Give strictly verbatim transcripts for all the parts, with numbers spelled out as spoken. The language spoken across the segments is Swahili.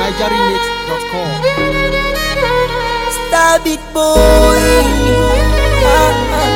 niger remix dot com. Star Big Boy. Ah, ah.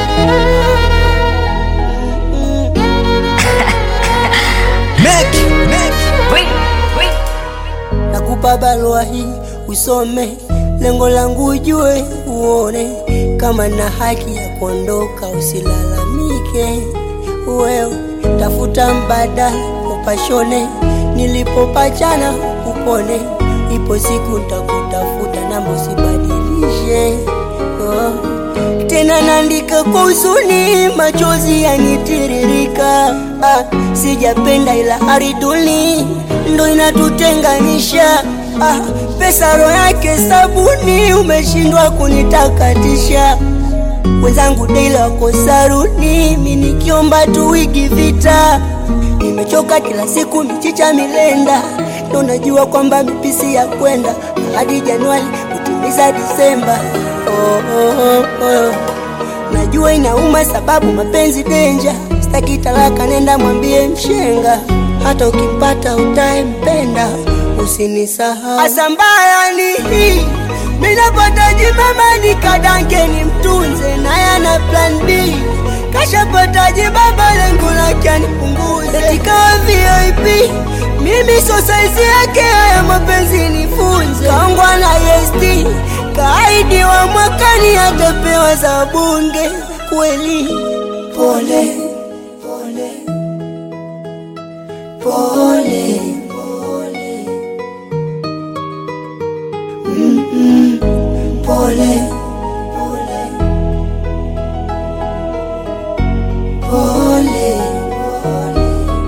Make, make, wait, wait. Nakupa barua hii usome, lengo langu ujue uone, kama na haki ya kuondoka usilalamike. Wewe tafuta mbadala upashone, nilipopachana upone, ipo siku nitakutafuta na usibadilishe. Oh. Tena naandika kwa huzuni, machozi yanitiririka. Ah, sijapenda ila ariduni ndo inatutenganisha. Ah, pesa roho yake sabuni, umeshindwa kunitakatisha. Wenzangu daily wako saruni, mimi nikiomba tu wiki vita. Nimechoka kila siku michicha milenda, ndo najua kwamba mipisi ya kwenda hadi Januari kutimiza Disemba. Oh, oh, oh, oh. Najua inauma sababu mapenzi danger, sitaki talaka, nenda mwambie mshenga, hata ukimpata utaempenda usinisahau. Asambaya ni hii, mimi napata jibaba nikadanke ni mtunze, na yana plan B, kashapata jibaba lengo lake anipunguze. Katika V I P mimi so size yake, haya mapenzi nifunze. Kaongwa na S D kaidi wa mwakani, atapewa za bunge kweli. Pole pole pole pole, mm -mm. Pole pole pole pole.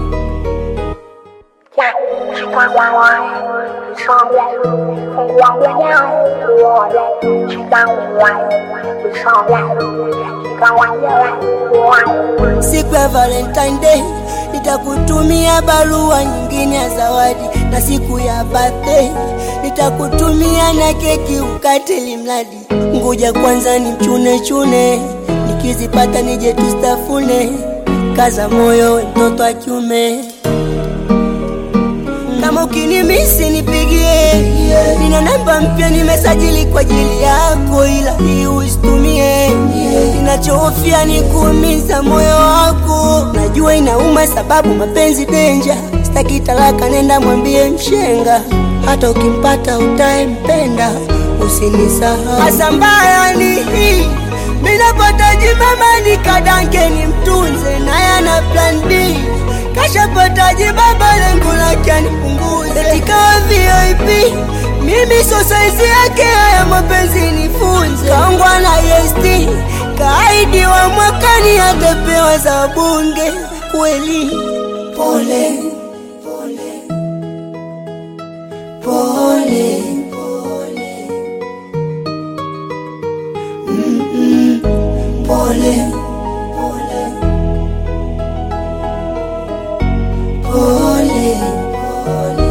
Siku ya Valentine Day nitakutumia barua nyingine ya zawadi, na siku ya birthday nitakutumia na keki ukate limradi. Ngoja kwanza ni chune chune, nikizipata nije tustafune. Kaza moyo mtoto wa kiume, kama ukinimisi nipigie. Nina namba mpya nimesajili kwa ajili yako, ila hii usitumie. Ninachofia ni kuumiza moyo wako, najua inauma sababu mapenzi danger, sitaki talaka, nenda mwambie mshenga, hata ukimpata utaempenda usinisahau. Asambaya ni hii, mimi napata jibaba nikadanke ni mtunze, na yana plan B, kashapata jibaba lengo lake anipunguze. Katika V I P mimi so size yake, haya mapenzi nifunze. Kaongwa na S D kaidi wa mwakani, atapewa za bunge kweli. Pole pole pole pole, mm -mm. Pole pole pole pole.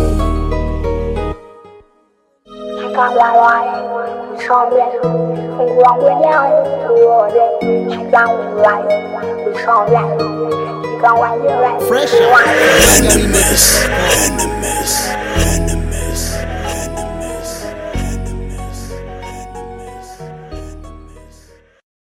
Fresh out. Enemies, enemies.